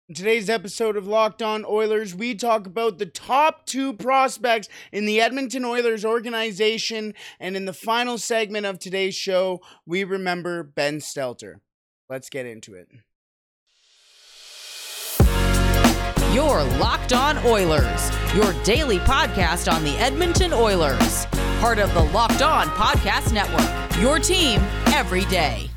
In today's episode of Locked On Oilers, we talk about the top two prospects in the Edmonton Oilers organization, and in the final segment of today's show, we remember Ben Stelter. Let's get into it. You're Locked On Oilers, your daily podcast on the Edmonton Oilers. Part of the Locked On Podcast Network, your team every day.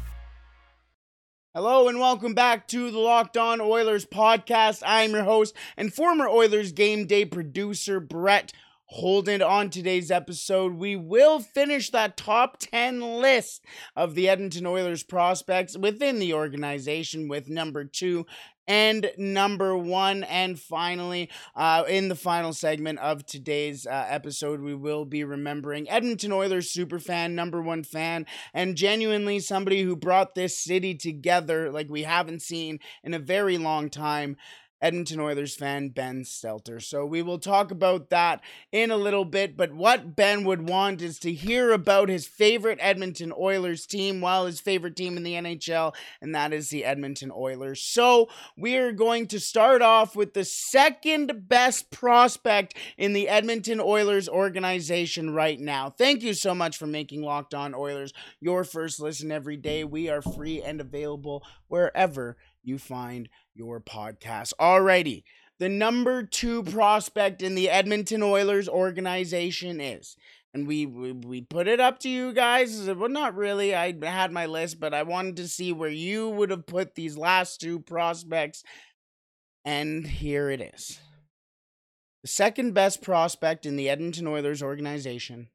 Hello and welcome back to the Locked On Oilers podcast. I'm your host and former Oilers game day producer, Brett Holden. On today's episode, we will finish that top 10 list of the Edmonton Oilers prospects within the organization with number 2 and number 1. And finally, in the final segment of today's episode, we will be remembering Edmonton Oilers superfan, number 1 fan, and genuinely somebody who brought this city together like we haven't seen in a very long time, Edmonton Oilers fan Ben Stelter. So we will talk about that in a little bit, but what Ben would want is to hear about his favorite Edmonton Oilers team, while his favorite team in the NHL, and that is the Edmonton Oilers. So we are going to start off with the second best prospect in the Edmonton Oilers organization right now. Thank you so much for making Locked On Oilers your first listen every day. We are free and available wherever you find your podcast. Alrighty, the number 2 prospect in the Edmonton Oilers organization is, and we put it up to you guys, well, not really, I had my list, but I wanted to see where you would have put these last 2 prospects, and here it is. The second best prospect in the Edmonton Oilers organization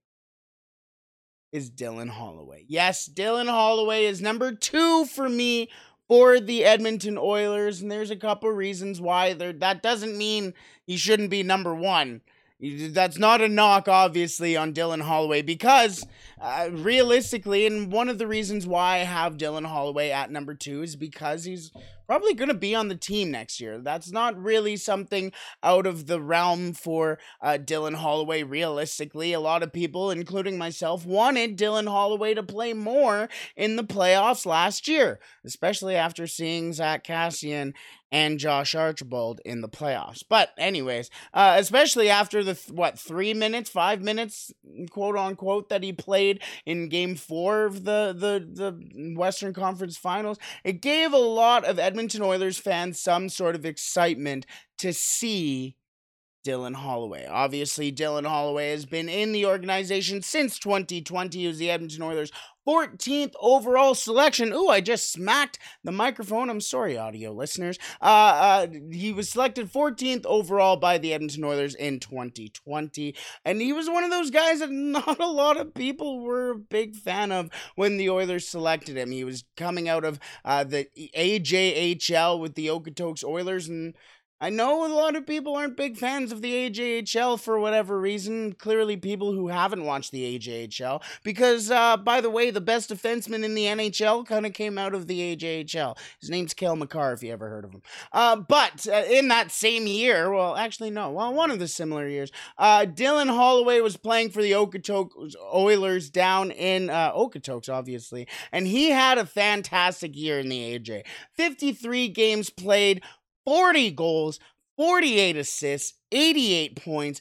is Dylan Holloway. Yes, Dylan Holloway is number 2 for me for the Edmonton Oilers, and there's a couple reasons why. That doesn't mean he shouldn't be number 1. That's not a knock, obviously, on Dylan Holloway, because realistically, and one of the reasons why I have Dylan Holloway at number 2 is because he's probably going to be on the team next year. That's not really something out of the realm for Dylan Holloway. Realistically, a lot of people, including myself, wanted Dylan Holloway to play more in the playoffs last year, especially after seeing Zach Kassian and Josh Archibald in the playoffs. But anyways, especially after the 5 minutes, quote unquote, that he played in Game 4 of the Western Conference Finals, it gave a lot of Edmonton Oilers fans some sort of excitement to see Dylan Holloway. Obviously, Dylan Holloway has been in the organization since 2020. He was the Edmonton Oilers' 14th overall selection. Ooh, I just smacked the microphone. I'm sorry, audio listeners. He was selected 14th overall by the Edmonton Oilers in 2020. And he was one of those guys that not a lot of people were a big fan of when the Oilers selected him. He was coming out of the AJHL with the Okotoks Oilers, and I know a lot of people aren't big fans of the AJHL for whatever reason. Clearly people who haven't watched the AJHL, because, by the way, the best defenseman in the NHL kind of came out of the AJHL. His name's Cale Makar, if you ever heard of him. But in that same year, one of the similar years, Dylan Holloway was playing for the Okotoks Oilers down in Okotoks, obviously, and he had a fantastic year in the AJ. 53 games played, 40 goals, 48 assists, 88 points.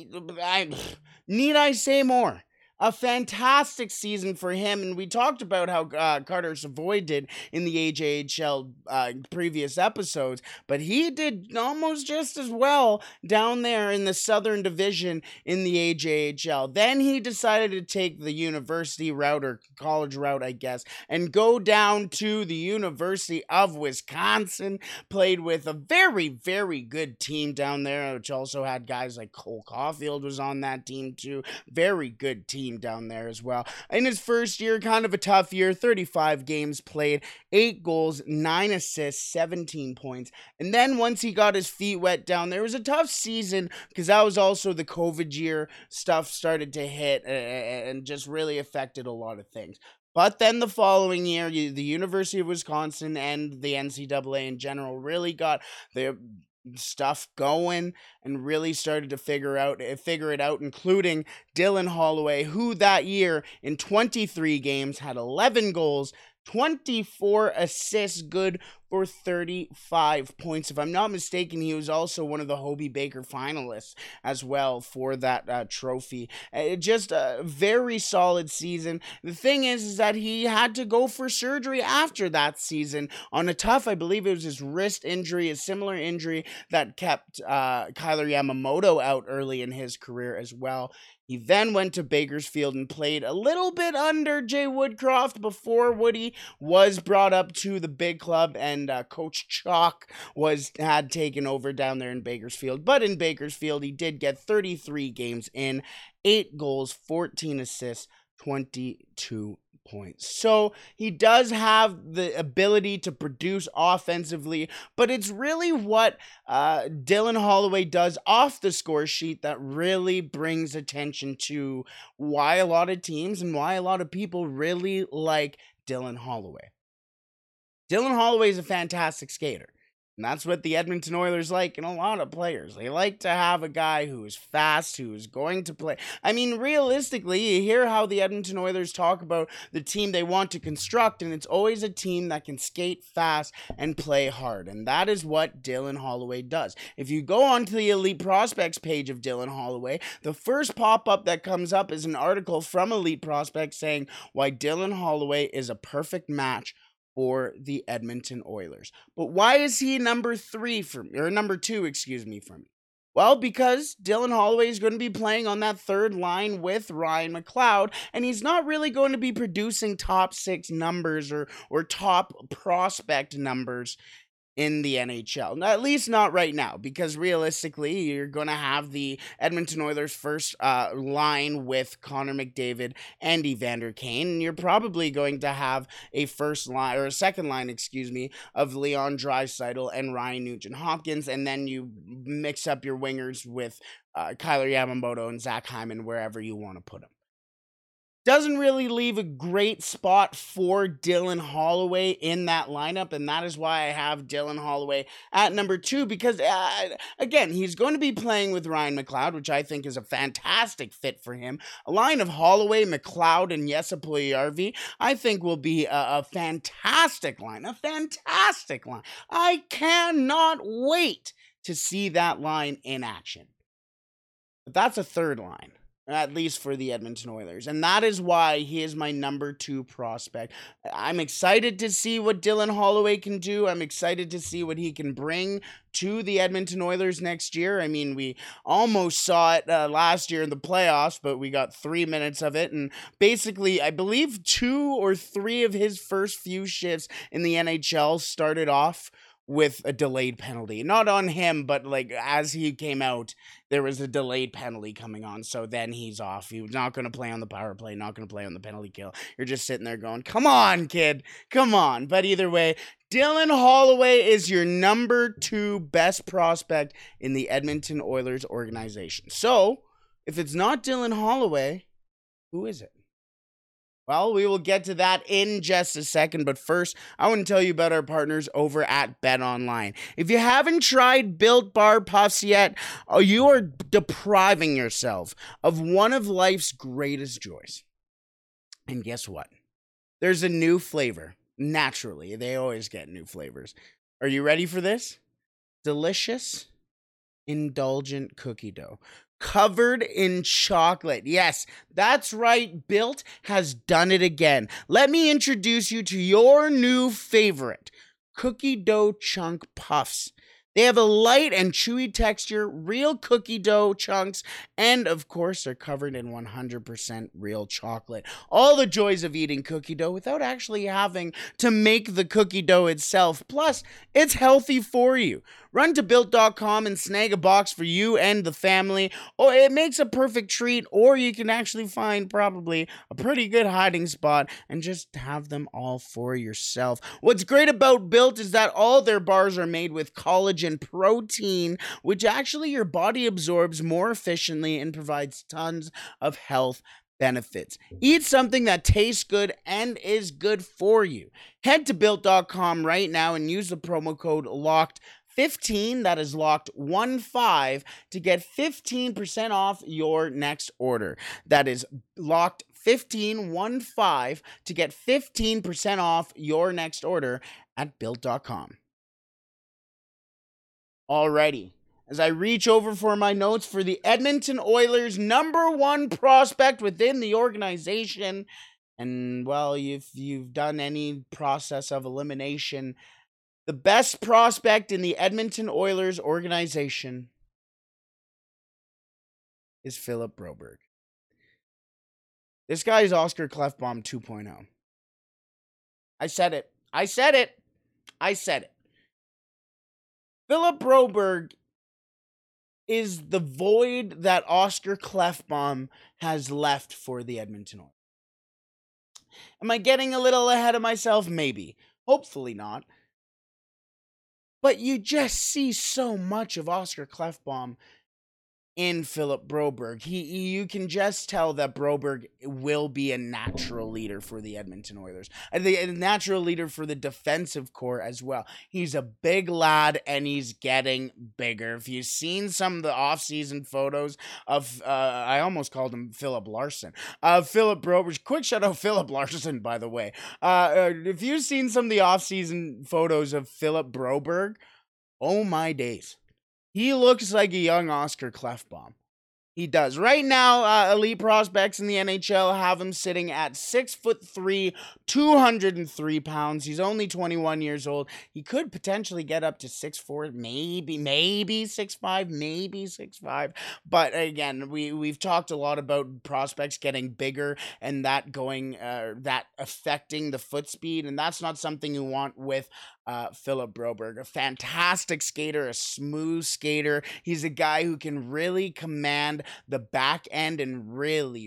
Need I say more? A fantastic season for him, and we talked about how Carter Savoy did in the AJHL previous episodes, but he did almost just as well down there in the Southern Division in the AJHL. Then he decided to take the university route, or college route, I guess, and go down to the University of Wisconsin, played with a very, very good team down there, which also had guys like Cole Caulfield was on that team too. Very good team down there as well. In his first year, kind of a tough year, 35 games played, 8 goals, 9 assists, 17 points. And then once he got his feet wet down there, it was a tough season because that was also the COVID year. Stuff started to hit and just really affected a lot of things. But then the following year, the University of Wisconsin and the NCAA in general really got their stuff going and really started to figure it out, including Dylan Holloway, who that year in 23 games had 11 goals, 24 assists, good for 35 points. If I'm not mistaken, he was also one of the Hobie Baker finalists as well for that trophy. Just a very solid season. The thing is that he had to go for surgery after that season on a tough, I believe it was his wrist injury, a similar injury that kept Kyler Yamamoto out early in his career as well. He then went to Bakersfield and played a little bit under Jay Woodcroft before Woody was brought up to the big club and Coach Chalk had taken over down there in Bakersfield. But in Bakersfield, he did get 33 games in, 8 goals, 14 assists, 22 points. So he does have the ability to produce offensively, but it's really what Dylan Holloway does off the score sheet that really brings attention to why a lot of teams and why a lot of people really like Dylan Holloway. Dylan Holloway is a fantastic skater. And that's what the Edmonton Oilers like in a lot of players. They like to have a guy who is fast, who is going to play. I mean, realistically, you hear how the Edmonton Oilers talk about the team they want to construct, and it's always a team that can skate fast and play hard. And that is what Dylan Holloway does. If you go onto the Elite Prospects page of Dylan Holloway, the first pop-up that comes up is an article from Elite Prospects saying why Dylan Holloway is a perfect match for the Edmonton Oilers. But why is he number 2 for me? Well, because Dylan Holloway is going to be playing on that third line with Ryan McLeod, and he's not really going to be producing top 6 numbers or top prospect numbers in the NHL. At least not right now, because realistically, you're going to have the Edmonton Oilers' first line with Connor McDavid and Evander Kane, and you're probably going to have a second line, of Leon Draisaitl and Ryan Nugent-Hopkins, and then you mix up your wingers with Kyler Yamamoto and Zach Hyman wherever you want to put them. Doesn't really leave a great spot for Dylan Holloway in that lineup, and that is why I have Dylan Holloway at number 2, because, again, he's going to be playing with Ryan McLeod, which I think is a fantastic fit for him. A line of Holloway, McLeod, and Jesse Puljujarvi, I think will be a fantastic line, I cannot wait to see that line in action. But that's a third line, at least for the Edmonton Oilers. And that is why he is my number 2 prospect. I'm excited to see what Dylan Holloway can do. I'm excited to see what he can bring to the Edmonton Oilers next year. I mean, we almost saw it last year in the playoffs, but we got 3 minutes of it. And basically, I believe 2 or 3 of his first few shifts in the NHL started off with a delayed penalty. Not on him, but like as he came out, there was a delayed penalty coming on. So then he's off. He was not going to play on the power play, not going to play on the penalty kill. You're just sitting there going, come on, kid, come on. But either way, Dylan Holloway is your number 2 best prospect in the Edmonton Oilers organization. So if it's not Dylan Holloway, who is it? Well, we will get to that in just a second, but first, I want to tell you about our partners over at BetOnline. If you haven't tried Built Bar Puffs yet, you are depriving yourself of one of life's greatest joys. And guess what? There's a new flavor. Naturally, they always get new flavors. Are you ready for this? Delicious, indulgent cookie dough covered in chocolate. Yes, that's right. Built has done it again. Let me introduce you to your new favorite, cookie dough chunk puffs. They have a light and chewy texture, real cookie dough chunks, and of course, they're covered in 100% real chocolate. All the joys of eating cookie dough without actually having to make the cookie dough itself. Plus, it's healthy for you. Run to Built.com and snag a box for you and the family. Or it makes a perfect treat, or you can actually find probably a pretty good hiding spot and just have them all for yourself. What's great about Built is that all their bars are made with collagen protein, which actually your body absorbs more efficiently and provides tons of health benefits. Eat something that tastes good and is good for you. Head to Built.com right now and use the promo code LOCKED15, that is locked 15, to get 15% off your next order. That is locked 15 to get 15% off your next order at Built.com. Alrighty, as I reach over for my notes for the Edmonton Oilers' #1 prospect within the organization, and well, if you've done any process of elimination, the best prospect in the Edmonton Oilers organization is Philip Broberg. This guy is Oscar Klefbom 2.0. I said it. Philip Broberg is the void that Oscar Klefbom has left for the Edmonton Oilers. Am I getting a little ahead of myself? Maybe. Hopefully not. But you just see so much of Oscar Klefbom in Philip Broberg. You can just tell that Broberg will be a natural leader for the Edmonton Oilers. A natural leader for the defensive core as well. He's a big lad and he's getting bigger. If you've seen some of the offseason photos of, I almost called him Philip Larson. Philip Broberg. Quick shout out Philip Larson, by the way. If you've seen some of the offseason photos of Philip Broberg, oh my days. He looks like a young Oscar Klefbom. He does. Right now, elite prospects in the NHL have him sitting at 6'3", 203 pounds. He's only 21 years old. He could potentially get up to 6'4", maybe 6'5", maybe 6'5". But again, we've talked a lot about prospects getting bigger and that going, that affecting the foot speed, and that's not something you want with Philip Broberg. A fantastic skater, a smooth skater. He's a guy who can really command the back end and really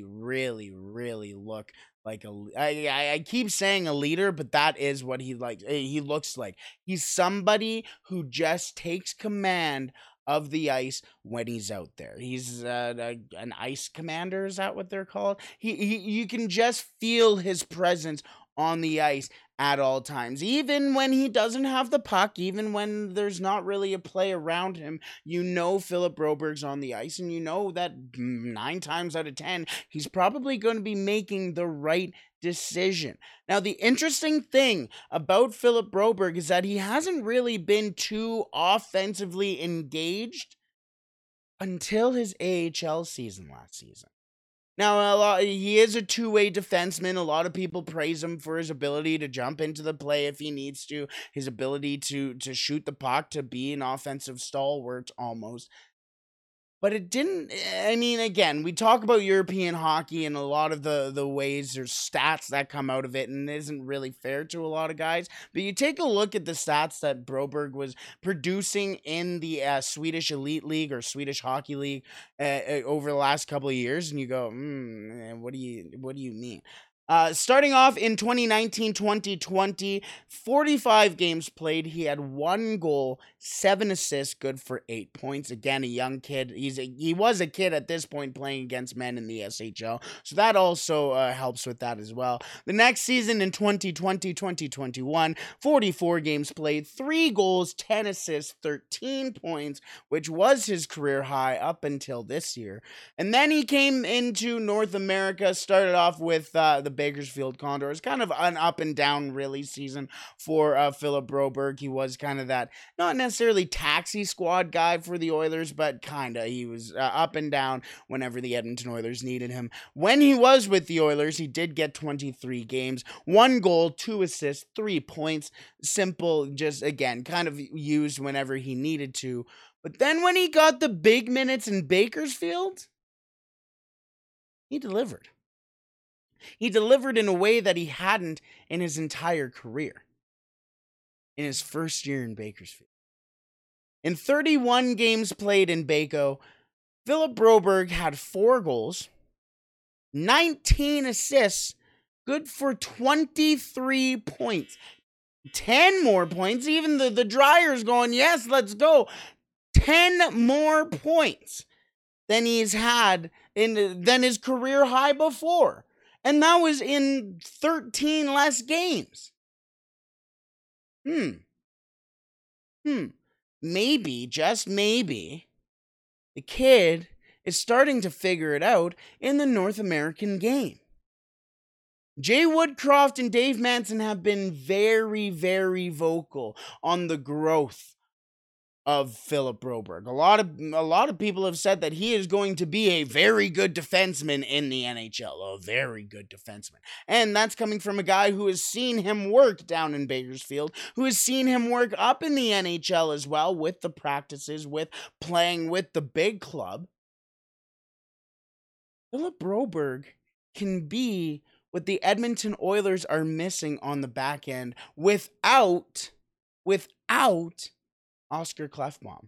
look like I keep saying a leader, but that is what he looks like. He's somebody who just takes command of the ice when he's out there. He's an ice commander, is that what they're called? You can just feel his presence on the ice at all times. Even when he doesn't have the puck, even when there's not really a play around him, you know Philip Broberg's on the ice, and you know that 9 times out of 10, he's probably going to be making the right decision. Now, the interesting thing about Philip Broberg is that he hasn't really been too offensively engaged until his AHL season last season. Now, he is a two-way defenseman. A lot of people praise him for his ability to jump into the play if he needs to, his ability to shoot the puck, to be an offensive stalwart almost. But it didn't, I mean, again, we talk about European hockey and a lot of the ways there's stats that come out of it, and it isn't really fair to a lot of guys. But you take a look at the stats that Broberg was producing in the Swedish Elite League or Swedish Hockey League over the last couple of years, and you go, what do you mean? Starting off in 2019-2020, 45 games played. He had 1 goal, 7 assists, good for 8 points. Again, a young kid. He was a kid at this point playing against men in the SHL, so that also helps with that as well. The next season in 2020-2021, 44 games played, 3 goals, 10 assists, 13 points, which was his career high up until this year. And then he came into North America, started off with the Bakersfield Condors. Kind of an up and down really season for Philip Broberg. He was kind of that, not necessarily taxi squad guy for the Oilers, but kind of. He was up and down whenever the Edmonton Oilers needed him. When he was with the Oilers, he did get 23 games, 1 goal, 2 assists, 3 points. Simple, just again, kind of used whenever he needed to. But then when he got the big minutes in Bakersfield, he delivered. He delivered in a way that he hadn't in his entire career. In his first year in Bakersfield. In 31 games played in Baco, Philip Broberg had 4 goals, 19 assists, good for 23 points. 10 more points. Even the Dryer's going, yes, let's go. 10 more points than he's had than his career high before. And that was in 13 less games. Maybe, just maybe, the kid is starting to figure it out in the North American game. Jay Woodcroft and Dave Manson have been very, very vocal on the growth of Philip Broberg. A lot of people have said that he is going to be a very good defenseman in the NHL, a very good defenseman. And that's coming from a guy who has seen him work down in Bakersfield, who has seen him work up in the NHL as well, with the practices, with playing with the big club. Philip Broberg can be what the Edmonton Oilers are missing on the back end without Oscar Klefbom.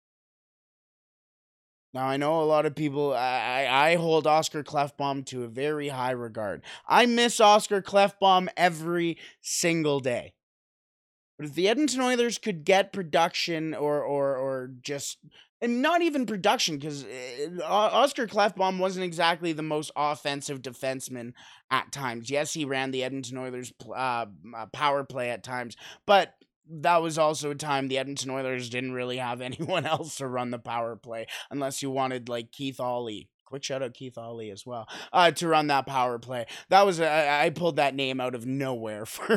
Now, I know a lot of people, I hold Oscar Klefbom to a very high regard. I miss Oscar Klefbom every single day. But if the Edmonton Oilers could get production or just, and not even production, because Oscar Klefbom wasn't exactly the most offensive defenseman at times. Yes, he ran the Edmonton Oilers power play at times, but that was also a time the Edmonton Oilers didn't really have anyone else to run the power play, unless you wanted like Keith Ollie. Quick shout out Keith Ollie as well, to run that power play. That was I pulled that name out of nowhere for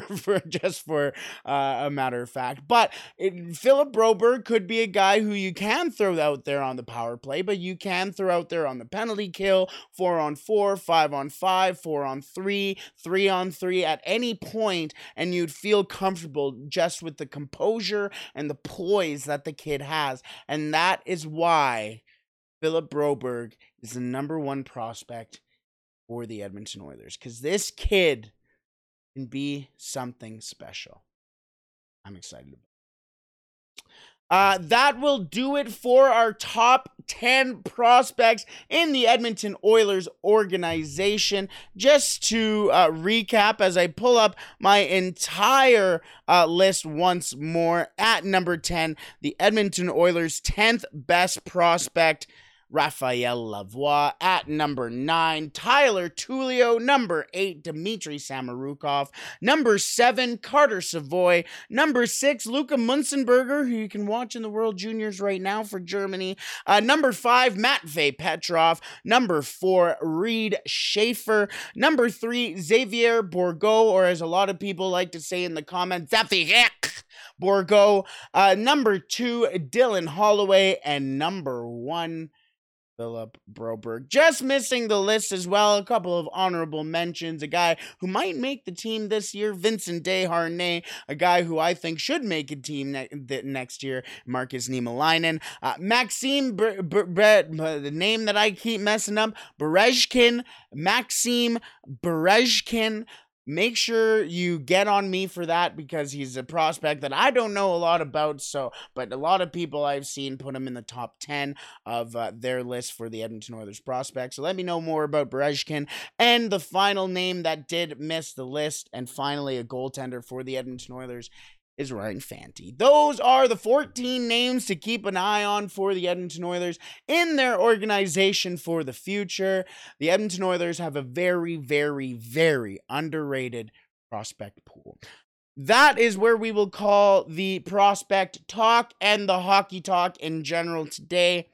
a matter of fact. But Philip Broberg could be a guy who you can throw out there on the power play, but you can throw out there on the penalty kill, 4-on-4, 5-on-5, 4-on-3, 3-on-3 at any point, and you'd feel comfortable just with the composure and the poise that the kid has. And that is why Philip Broberg is the number one prospect for the Edmonton Oilers, because this kid can be something special. I'm excited about it. That will do it for our top 10 prospects in the Edmonton Oilers organization. Just to recap, as I pull up my entire list once more, at number 10, the Edmonton Oilers' 10th best prospect, Raphael Lavoie. At number 9, Tyler Tullio. Number 8, Dmitry Samorukov. Number 7, Carter Savoy. Number 6, Luka Munzenberger, who you can watch in the World Juniors right now for Germany. Number 5, Matvei Petrov. Number 4, Reed Schaefer. Number 3, Xavier Bourgault, or as a lot of people like to say in the comments, Xavier Bourgault. Number 2, Dylan Holloway. And number 1, Philip Broberg. Just missing the list as well, a couple of honorable mentions. A guy who might make the team this year, Vincent Desharnais. A guy who I think should make a team next year, Markus Niemelainen. Maxime, the name that I keep messing up, Berezhkin. Maxime Berezhkin. Make sure you get on me for that, because he's a prospect that I don't know a lot about. But a lot of people I've seen put him in the top 10 of their list for the Edmonton Oilers prospects. So let me know more about Berezhkin. And the final name that did miss the list, and finally a goaltender for the Edmonton Oilers, is Ryan Fanti. Those are the 14 names to keep an eye on for the Edmonton Oilers in their organization for the future. The Edmonton Oilers have a very, very, very underrated prospect pool. That is where we will call the prospect talk and the hockey talk in general today.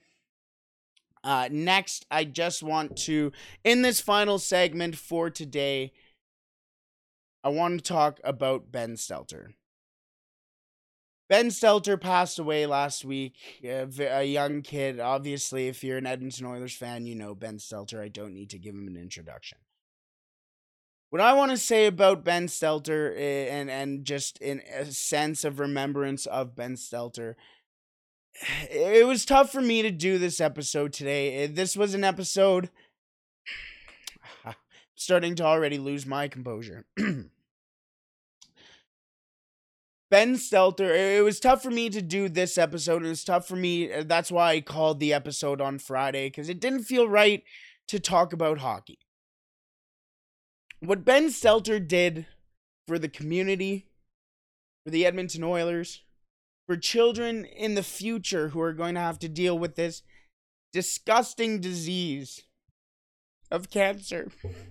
Next, I just want to, in this final segment for today, I want to talk about Ben Stelter. Ben Stelter passed away last week, a young kid. Obviously, if you're an Edmonton Oilers fan, you know Ben Stelter. I don't need to give him an introduction. What I want to say about Ben Stelter, and just in a sense of remembrance of Ben Stelter, it was tough for me to do this episode today. This was an episode, starting to already lose my composure. Ben Stelter, it was tough for me to do this episode. It was tough for me. That's why I called the episode on Friday, because it didn't feel right to talk about hockey. What Ben Stelter did for the community, for the Edmonton Oilers, for children in the future who are going to have to deal with this disgusting disease of cancer.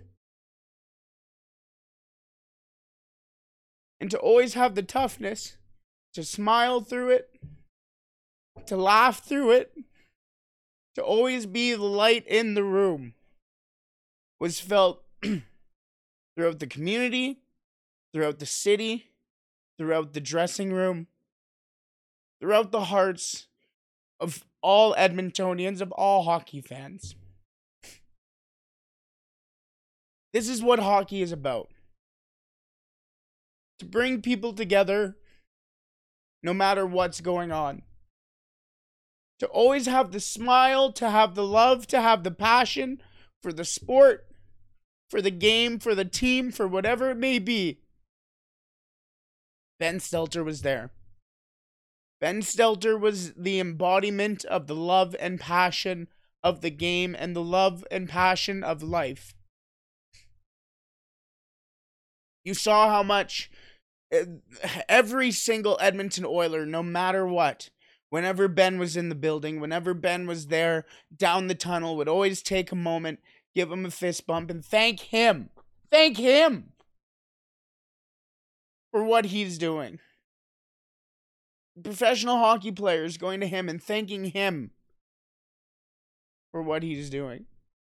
And to always have the toughness to smile through it, to laugh through it, to always be the light in the room, was felt throughout the community, throughout the city, throughout the dressing room, throughout the hearts of all Edmontonians, of all hockey fans. This is what hockey is about. To bring people together no matter what's going on. To always have the smile, to have the love, to have the passion for the sport, for the game, for the team, for whatever it may be. Ben Stelter was there. Ben Stelter was the embodiment of the love and passion of the game and the love and passion of life. You saw how much every single Edmonton Oiler, no matter what, whenever Ben was in the building, whenever Ben was there down the tunnel, would always take a moment, give him a fist bump, and thank him. Thank him for what he's doing. Professional hockey players going to him and thanking him for what he's doing.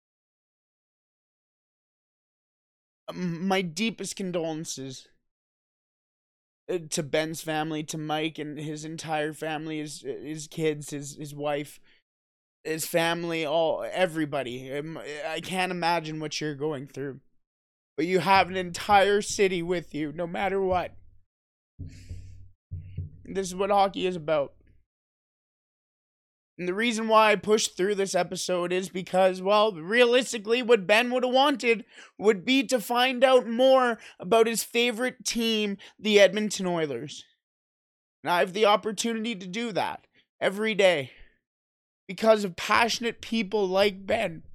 My deepest condolences to Ben's family, to Mike and his entire family, his kids, his wife, his family, everybody. I can't imagine what you're going through. But you have an entire city with you, no matter what. This is what hockey is about. And the reason why I pushed through this episode is because, well, realistically, what Ben would have wanted would be to find out more about his favorite team, the Edmonton Oilers. And I have the opportunity to do that every day because of passionate people like Ben.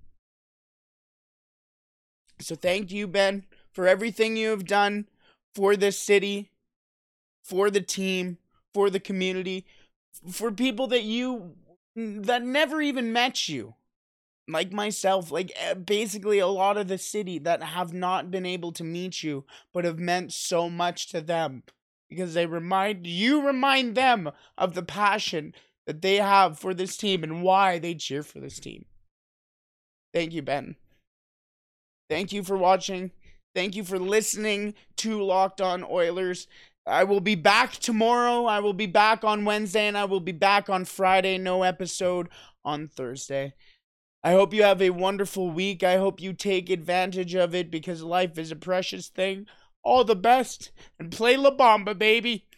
So thank you, Ben, for everything you have done for this city, for the team, for the community, for people that never even met you, like myself, like basically a lot of the city that have not been able to meet you, but have meant so much to them because they remind them of the passion that they have for this team and why they cheer for this team. Thank you, Ben. Thank you for watching. Thank you for listening to Locked On Oilers. I will be back tomorrow. I will be back on Wednesday, and I will be back on Friday. No episode on Thursday. I hope you have a wonderful week. I hope you take advantage of it because life is a precious thing. All the best, and play La Bamba, baby.